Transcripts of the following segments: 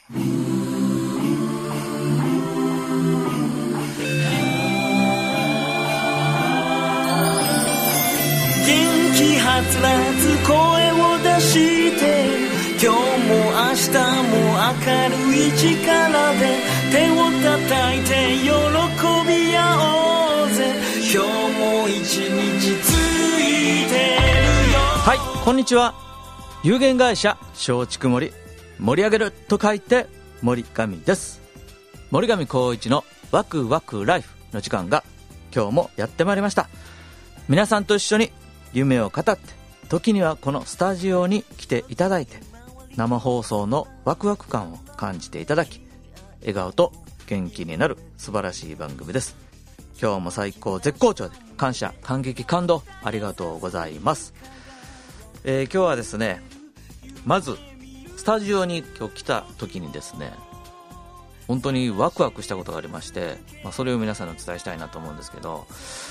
気はつらつ声を出して今日も明日も明るい力で手を叩いて喜び合おうぜ今日も一日ついてるよ。 はい、こんにちは。有限会社松竹森、盛り上げると書いて森上です。森上光一のワクワクライフの時間が今日もやってまいりました。皆さんと一緒に夢を語って、時にはこのスタジオに来ていただいて生放送のワクワク感を感じていただき、笑顔と元気になる素晴らしい番組です。今日も最高絶好調で感謝感激感動ありがとうございます。今日はですね、まずスタジオに今日来た時にですね、本当にワクワクしたことがありまして、それを皆さんにお伝えしたいなと思うんですけど、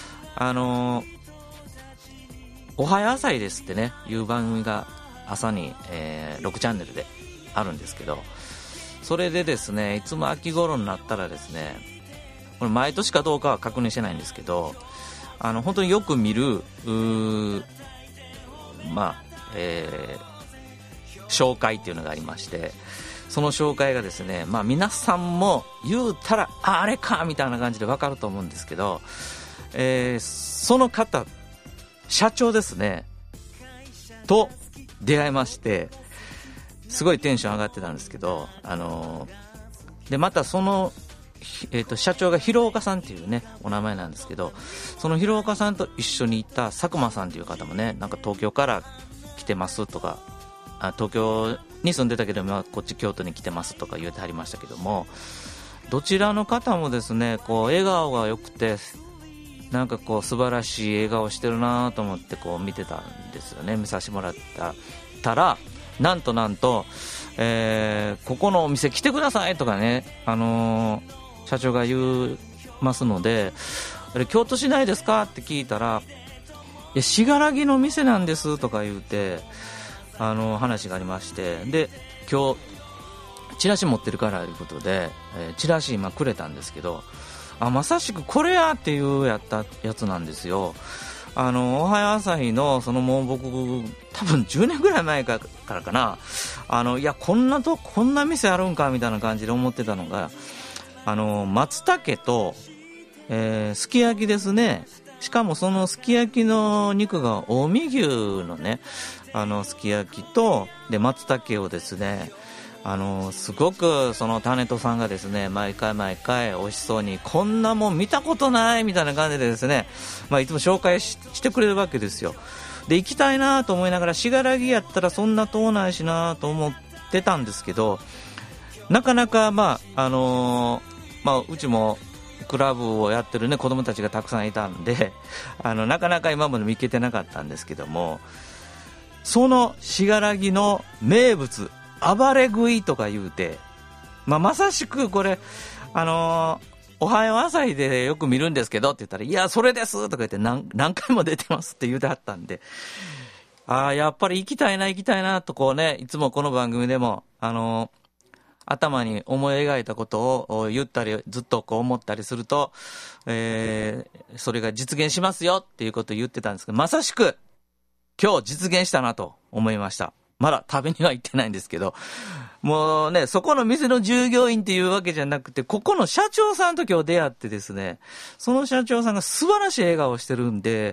おはよう朝日ですってねいう番組が朝に、6チャンネルであるんですけど、それでですね、いつも秋頃になったらですね、これ毎年かどうかは確認してないんですけど、本当によく見る紹介っていうのがありまして、その紹介がですね、皆さんも言うたら あれかみたいな感じで分かると思うんですけど、その方社長ですねと出会いまして、すごいテンション上がってたんですけど、でまたその、社長が広岡さんっていうねお名前なんですけど、その広岡さんと一緒に行った佐久間さんっていう方もね、なんか東京から来てますとか、東京に住んでたけどこっち京都に来てますとか言ってはりましたけども、どちらの方もですね、こう笑顔が良くて、なんかこう素晴らしい笑顔してるなと思ってこう見てたんですよね。見させてもらったら、なんと、ここのお店来てくださいとかね、社長が言いますので、京都市内ですかって聞いたら、いや信楽の店なんですとか言うて話がありまして、で今日チラシ持ってるからということで、チラシ今くれたんですけど、まさしくこれやっていうやつなんですよ。おはよう朝日のもう僕多分10年ぐらい前からかな、いやこんな店あるんかみたいな感じで思ってたのが、松茸と、すき焼きですね。しかもそのすき焼きの肉が近江牛のねすき焼きとで松茸をですね、すごくそのタネトさんがですね毎回美味しそうに、こんなもん見たことないみたいな感じでですね、いつも紹介 してくれるわけですよ。で行きたいなと思いながら、信楽やったらそんな遠ないしなと思ってたんですけど、なかなかうちもクラブをやってるね子供たちがたくさんいたんで、なかなか今まで見けてなかったんですけども、その信楽の名物暴れ食いとか言うて、まさしくこれおはよう朝日でよく見るんですけどって言ったら、いやそれですとか言って何回も出てますって言うてはったんで、やっぱり行きたいなとこうね、いつもこの番組でも頭に思い描いたことを言ったりずっとこう思ったりすると、それが実現しますよっていうことを言ってたんですけど、まさしく今日実現したなと思いました。まだ食べには行ってないんですけど、もうね、そこの店の従業員っていうわけじゃなくて、ここの社長さんと今日出会ってですね、その社長さんが素晴らしい笑顔をしてるんで、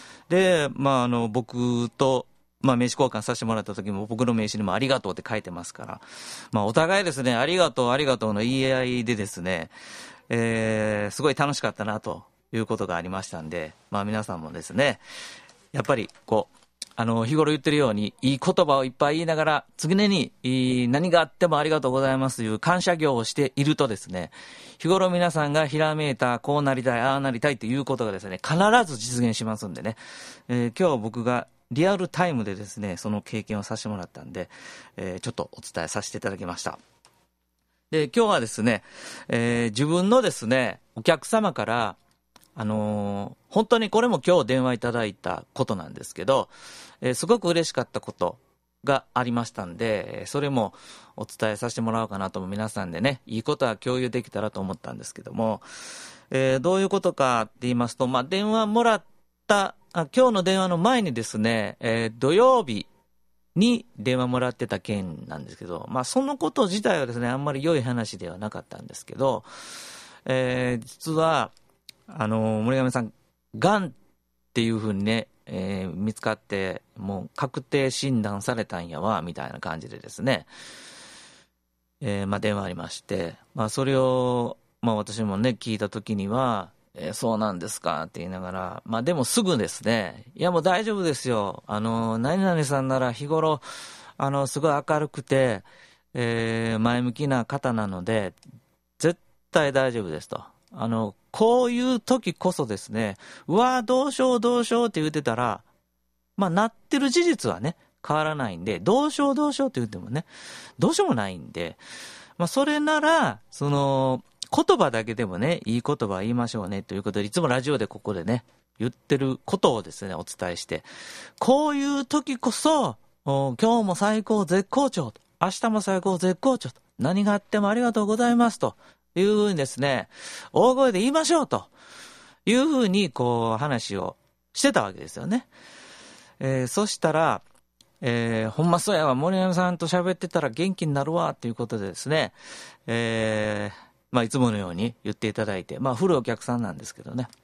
僕と名刺交換させてもらった時も僕の名刺にもありがとうって書いてますから、お互いですね、ありがとうの言い合いでですね、すごい楽しかったなということがありましたんで、皆さんもですね、やっぱりこう日頃言ってるようにいい言葉をいっぱい言いながら、常に何があってもありがとうございますという感謝業をしているとですね、日頃皆さんがひらめいたこうなりたいああなりたいということがですね必ず実現しますんでね、今日僕がリアルタイムでですねその経験をさせてもらったんで、ちょっとお伝えさせていただきました。で今日はですね、自分のですねお客様から本当にこれも今日電話いただいたことなんですけど、すごく嬉しかったことがありましたんで、それもお伝えさせてもらおうかなとも、皆さんでね、いいことは共有できたらと思ったんですけども、どういうことかって言いますと、電話もらった今日の電話の前にですね、土曜日に電話もらってた件なんですけど、そのこと自体はですね、あんまり良い話ではなかったんですけど、実は森上さん、がんっていうふうにね、見つかってもう確定診断されたんやわみたいな感じでですね、電話ありまして、それを、私もね聞いた時には、そうなんですかって言いながら、でもすぐですね、いやもう大丈夫ですよ、何々さんなら日頃すごい明るくて、前向きな方なので絶対大丈夫ですと。こういう時こそですね、うわどうしようどうしようって言ってたら、なってる事実はね変わらないんで、どうしようどうしようって言ってもねどうしようもないんで、それならその言葉だけでもね、いい言葉言いましょうねということで、いつもラジオでここでね言ってることをですねお伝えして、こういう時こそ今日も最高絶好調と、明日も最高絶好調と、何があってもありがとうございますというふうにですね、大声で言いましょうというふうにこう話をしてたわけですよね。そしたら、ほんまそうやわ、森山さんと喋ってたら元気になるわということでですね、いつものように言っていただいて、古いお客さんなんですけどね、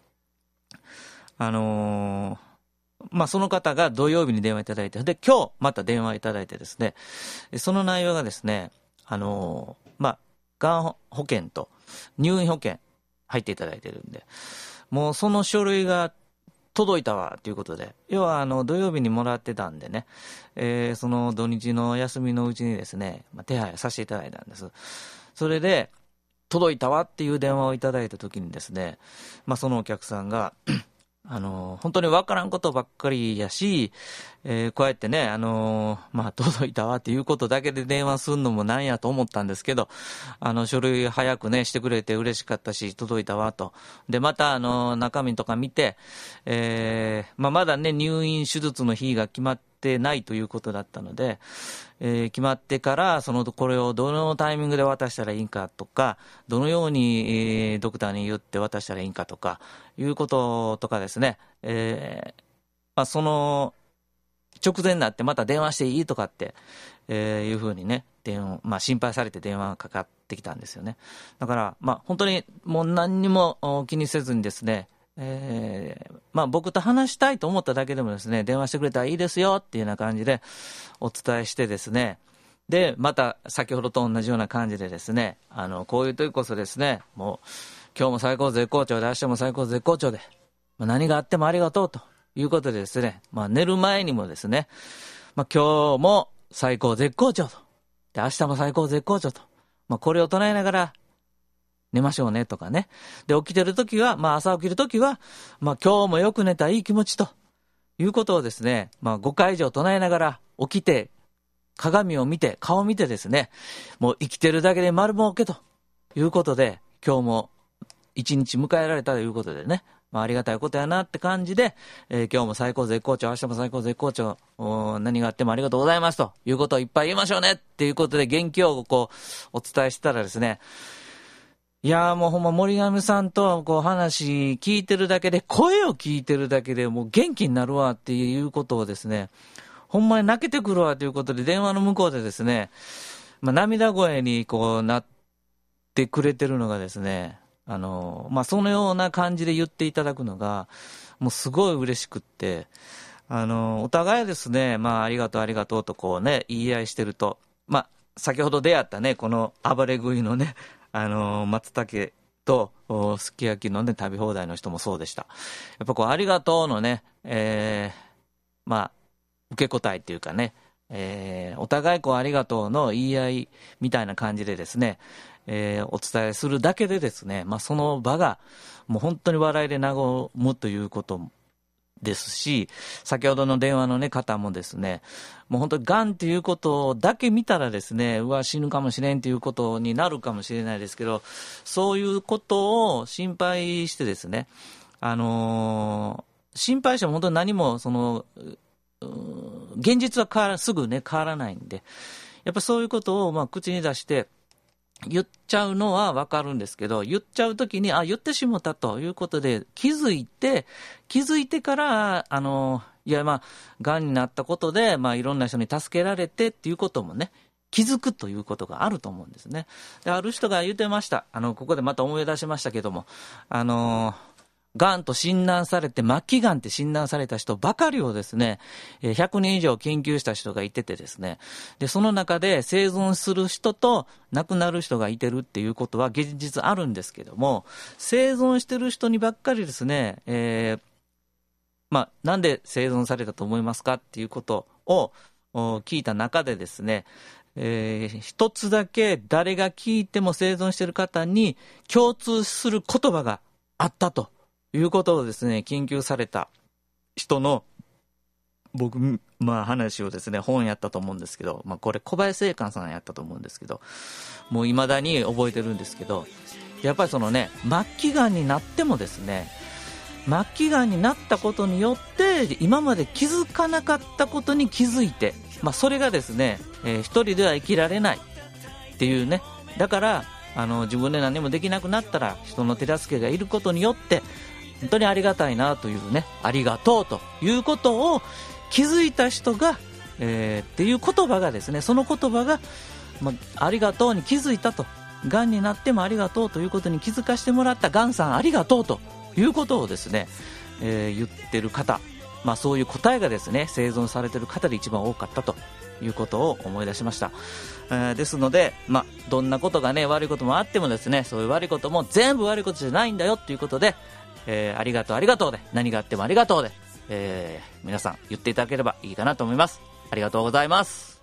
その方が土曜日に電話いただいて、で今日また電話いただいてですね、その内容がですね、がん保険と入院保険入っていただいてるんで、もうその書類が届いたわということで、要は土曜日にもらってたんでね、その土日の休みのうちにですね、手配させていただいたんです。それで届いたわっていう電話をいただいた時にですね、そのお客さんが本当に分からんことばっかりやし、こうやってね、届いたわっていうことだけで電話するのもなんやと思ったんですけど、書類早くねしてくれて嬉しかったし、届いたわと。でまた中身とか見て、まだね入院手術の日が決まってないということだったので、決まってからこれをどのタイミングで渡したらいいかとか、どのように、ドクターに言って渡したらいいかとかいうこととかですね、その直前になってまた電話していいとかって、いうふうにね心配されて電話がかかってきたんですよね。だから本当にもう何にも気にせずにですね、僕と話したいと思っただけでもですね、電話してくれたらいいですよっていうような感じでお伝えしてですね、でまた先ほどと同じような感じでですね、こういう時こそですね、もう今日も最高絶好調で明日も最高絶好調で、何があってもありがとうということでですね、寝る前にもですね、今日も最高絶好調と、で明日も最高絶好調と、これを唱えながら寝ましょうねとかね。で起きてるときは、朝起きるときは、今日もよく寝たいい気持ちということをですね、5回以上唱えながら起きて、鏡を見て顔を見てですね、もう生きてるだけで丸儲けということで、今日も一日迎えられたということでね、ありがたいことやなって感じで、今日も最高絶好調、明日も最高絶好調、何があってもありがとうございますということをいっぱい言いましょうねっていうことで元気をこうお伝えしたらですね、いやもうほんま森上さんとこう話聞いてるだけで、声を聞いてるだけでもう元気になるわっていうことをですね、ほんまに泣けてくるわということで電話の向こうでですね、涙声にこうなってくれてるのがですね、そのような感じで言っていただくのがもうすごい嬉しくって、お互いですね、ありがとうありがとうとこうね言い合いしてると、先ほど出会ったねこの暴れ食いのね松茸とすき焼きのね食べ放題の人もそうでした。やっぱこうありがとうのね、受け答えっていうかね、お互いこうありがとうの言い合いみたいな感じでですね、お伝えするだけでですね、その場がもう本当に笑いで和むということですし、先ほどの電話の、方もですね、もう本当にがんということだけ見たらですね、うわ死ぬかもしれんということになるかもしれないですけど、そういうことを心配してですね、心配しても本当に何も現実はすぐね、変わらないんで、やっぱそういうことを口に出して言っちゃうのはわかるんですけど、言っちゃうときに、言ってしもたということで気づいてから、癌になったことで、いろんな人に助けられてっていうこともね、気づくということがあると思うんですね。で、ある人が言ってました。ここでまた思い出しましたけども、癌と診断されて、末期癌って診断された人ばかりをですね、100人以上研究した人がいててですね、で、その中で生存する人と亡くなる人がいてるっていうことは現実あるんですけども、生存してる人にばっかりですね、なんで生存されたと思いますかっていうことを聞いた中でですね、一つだけ誰が聞いても生存している方に共通する言葉があったということをですね、研究された人の話をですね、本やったと思うんですけど、これ小林正観さんやったと思うんですけど、もう未だに覚えてるんですけど、やっぱりそのね、末期がんになってもですね、末期がんになったことによって今まで気づかなかったことに気づいて、それがですね、一人では生きられないっていうね、だから自分で何もできなくなったら人の手助けがいることによって本当にありがたいなというね、ありがとうということを気づいた人が、っていう言葉がですね、その言葉が、ありがとうに気づいたと、がんになってもありがとうということに気づかせてもらったがんさんありがとうということをですね、言ってる方、そういう答えがですね、生存されている方で一番多かったということを思い出しました。ですので、どんなことがね、悪いこともあってもですね、そういう悪いことも全部悪いことじゃないんだよということで、ありがとうありがとうで、何があってもありがとうで、皆さん言っていただければいいかなと思います。ありがとうございます。